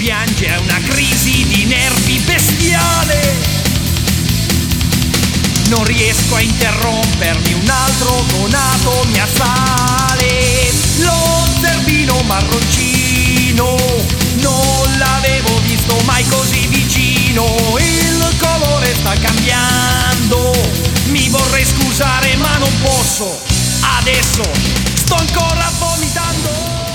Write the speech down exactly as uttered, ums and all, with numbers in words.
piange, è una crisi di nervi bestiale. Non riesco a interrompermi, un altro conato mi assale. Lo zerbino marroncino non l'avevo visto mai così vicino. Il colore sta cambiando, mi vorrei scusare ma non posso. Adesso sto ancora vomitando.